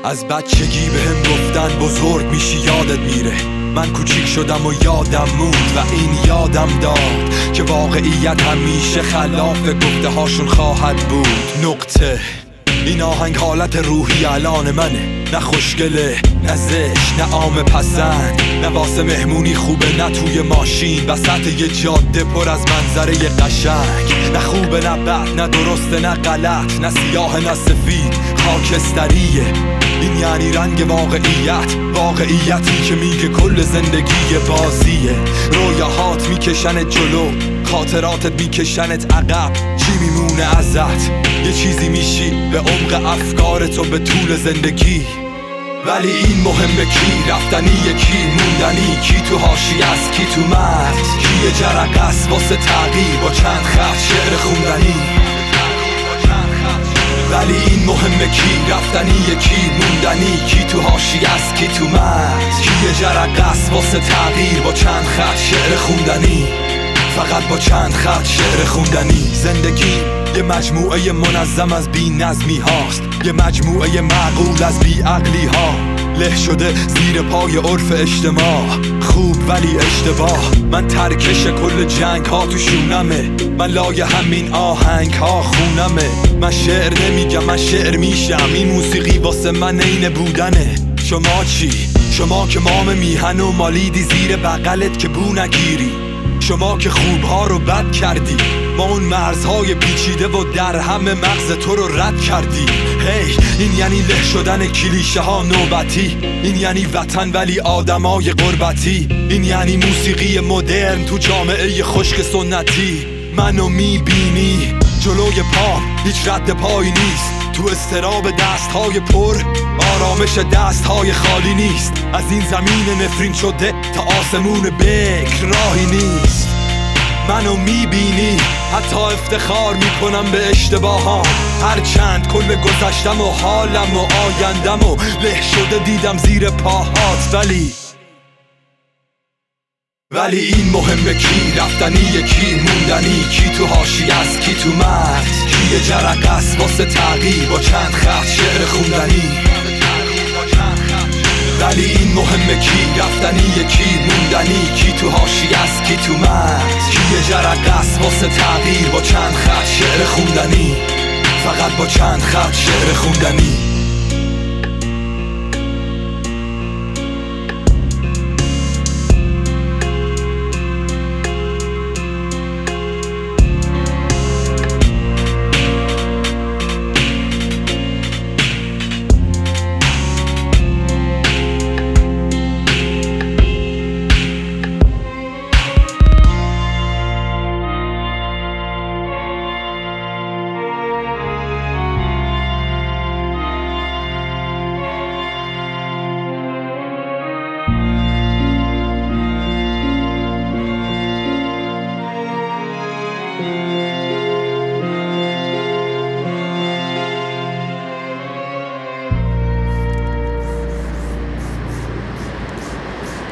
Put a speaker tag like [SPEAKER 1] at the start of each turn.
[SPEAKER 1] از بچگی بهم گفتن بزرگ میشی یادت میره. من کوچیک شدم و یادم موند و این یادم داد که واقعیت همیشه خلاف گفته هاشون خواهد بود. نقطه. این آهنگ حالت روحی الان منه، نه خوشگله نه زشت نه عام پسند، نه واسه مهمونی خوبه نه توی ماشین وسط یه جاده پر از منظره قشنگ، نه خوبه نه بد نه درسته نه غلط، نه سیاه نه سفید خاکستریه. این یعنی رنگ واقعیتی که میگه کل زندگی بازیه. رویاهات میکشنت جلو، خاطراتت میکشنت عقب، چی میمونه ازت؟ یه چیزی میشی به عمق افکارت و به طول زندگی. ولی این مهمه کی رفتنیه کی موندنی، کی تو حاشیه است کی تو مرز، کی یه جرقه است واسه تغییر با چند خط شعر خوندنی. ولی این مهمه کی رفتنیه کی موندنی، کی تو حاشیه است کی تو مرز، کی یه جرقه است واسه تغییر با چند خط شعر خوندنی. فقط با چند خط شعر خوندنی. زندگی یه مجموعه منظم از بی نظمی هاست، یه مجموعه معقول از بی عقلی ها، له شده زیر پای عرف اجتماع. خوب ولی اشتباه. من ترکش کل جنگ ها تو شونمه، من لای همین آهنگ ها خونمه. من شعر نمیگم من شعر میشم، این موسیقی واسه من عین بودنه. شما چی؟ شما که مام میهن و مالیدی زیر بغلت که بو نگیری، شما که خوبها رو بد کردی، ما اون مرزهای پیچیده و در همه مغز تو رو رد کردی. هی این یعنی له شدن کلیشه ها نوبتی، این یعنی وطن ولی آدمای غربتی، این یعنی موسیقی مدرن تو جامعه خشک سنتی. منو میبینی جلوی پا هیچ رد پایی نیست، تو استراب دستهای پر آرامش دستهای خالی نیست. از این زمین نفرین شده تا آسمون بکر راهی نیست. منو میبینی حتی افتخار میکنم به اشتباهام، هرچند کل گذشتم و حالم و آیندم و له شده دیدم زیر پاهات. ولی این مهمه کی رفتنیه کی موندنی، کی تو حاشیه است کی تو مرز، کی یه جرقه است واسه تغییر با چند خط شعر خوندنی. ولی این مهمه کی رفتنیه کی موندنی، کی تو حاشیه است کی تو مرز، کی یه جرقه است واسه تغییر با چند خط شعر خوندنی. فقط با چند خط شعر خوندنی.